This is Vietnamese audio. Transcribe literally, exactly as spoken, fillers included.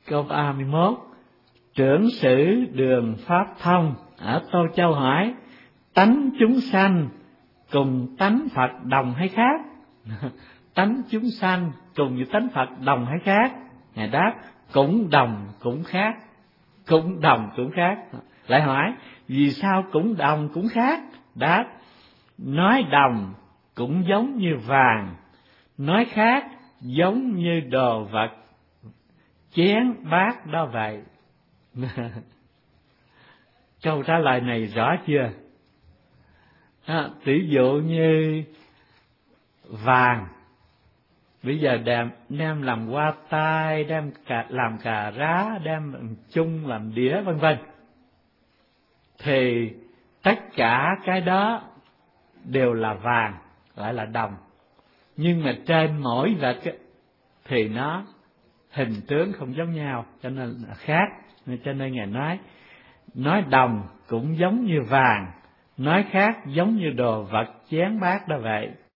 Câu ba mươi mốt, trưởng sử Đường Pháp Thông ở Tô Châu hỏi: tánh chúng sanh cùng tánh Phật đồng hay khác? Tánh chúng sanh cùng với tánh Phật đồng hay khác? Ngài đáp: cũng đồng cũng khác. Cũng đồng cũng khác. Lại hỏi: vì sao cũng đồng cũng khác? Đáp: nói đồng cũng giống như vàng, nói khác giống như đồ vật chén bát đó vậy. Câu trả lời này rõ chưa? À, tỷ dụ như vàng, bây giờ đem, đem làm hoa tai, đem cả, làm cà rá, đem làm chung, làm đĩa vân vân, thì tất cả cái đó đều là vàng, gọi là đồng. Nhưng mà trên mỗi vật thì nó hình tướng không giống nhau, cho nên là khác. Cho nên Ngài nói, nói đồng cũng giống như vàng, nói khác giống như đồ vật chén bát đó vậy.